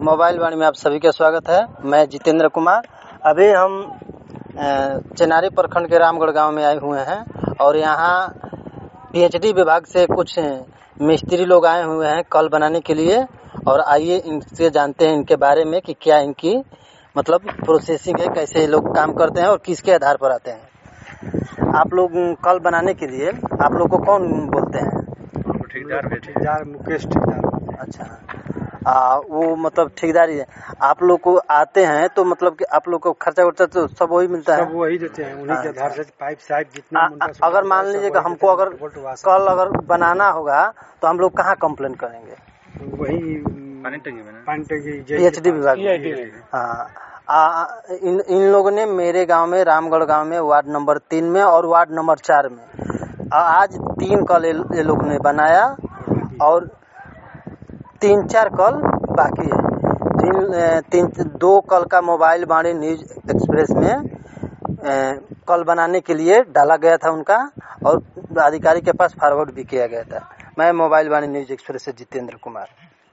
Mobile वाणी में आप सभी का स्वागत है। मैं जितेंद्र कुमार। अभी हम चेनारी प्रखंड के रामगढ़ गांव में आए हुए हैं और यहाँ पीएचडी विभाग से कुछ मिस्त्री लोग आए हुए हैं कल बनाने के लिए। और आइए इनसे जानते हैं इनके बारे में कि क्या इनकी मतलब प्रोसेसिंग है, कैसे ये लोग काम करते हैं और किसके आधार पर आते हैं। आप लोग कल बनाने के लिए आप लोग को कौन बोलते हैं? ठेकेदार मुकेश ठेकेदार। अच्छा, वो मतलब ठेकेदारी है। आप लोग को आते हैं तो मतलब कि आप लोग को खर्चा वर्चा तो सब वही मिलता है? सब वही देते हैं, उन्हीं के आधार से पाइप साइप जितना अगर मान लीजिए कि हमको अगर कल अगर बनाना होगा तो हम लोग कहाँ कंप्लेन करेंगे? वही पानी टंकी पीएचडी विभाग में। हाँ, इन लोगों ने मेरे गांव में रामगढ़ गांव में वार्ड नंबर 3 में और वार्ड नंबर 4 में आज 3 कल ये लोग ने बनाया और 3-4 कल बाकी है। 2 कल का मोबाइल वाणी न्यूज एक्सप्रेस में कल बनाने के लिए डाला गया था उनका और अधिकारी के पास फॉरवर्ड भी किया गया था। मैं मोबाइल वाणी न्यूज एक्सप्रेस से जितेंद्र कुमार।